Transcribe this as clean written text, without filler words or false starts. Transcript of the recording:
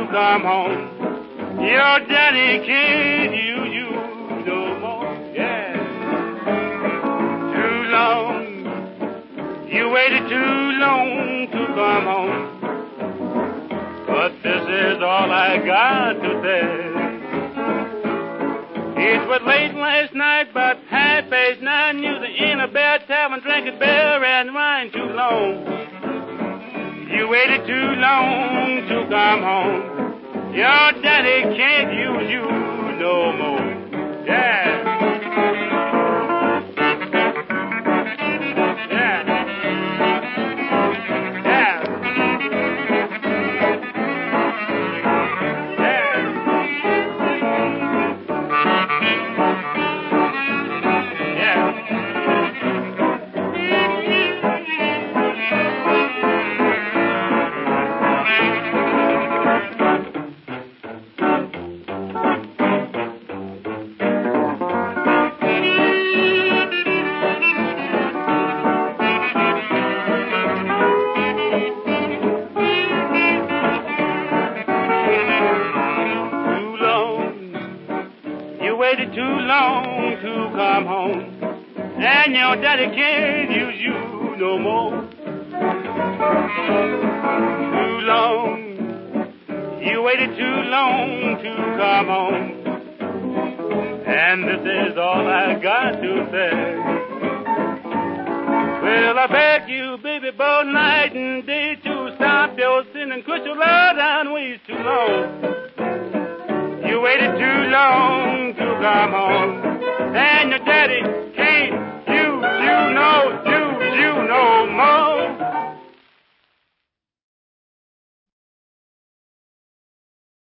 come home. Your daddy can't use you no more. Yeah. Too long. You waited too long to come home. But this is all I got to say. It was late last night, about 9:30. You was in a bad tavern drinking beer and wine too long. You waited too long to come home. Your daddy can't use you no more. Yeah. Yeah. Yeah. Waited too long to come home, and your daddy can't use you no more. Too long, you waited too long to come home, and this is all I got to say. Well, I beg you, baby, both night and day to stop your sin and quit your love down ways too long. You waited too long to come home, and your daddy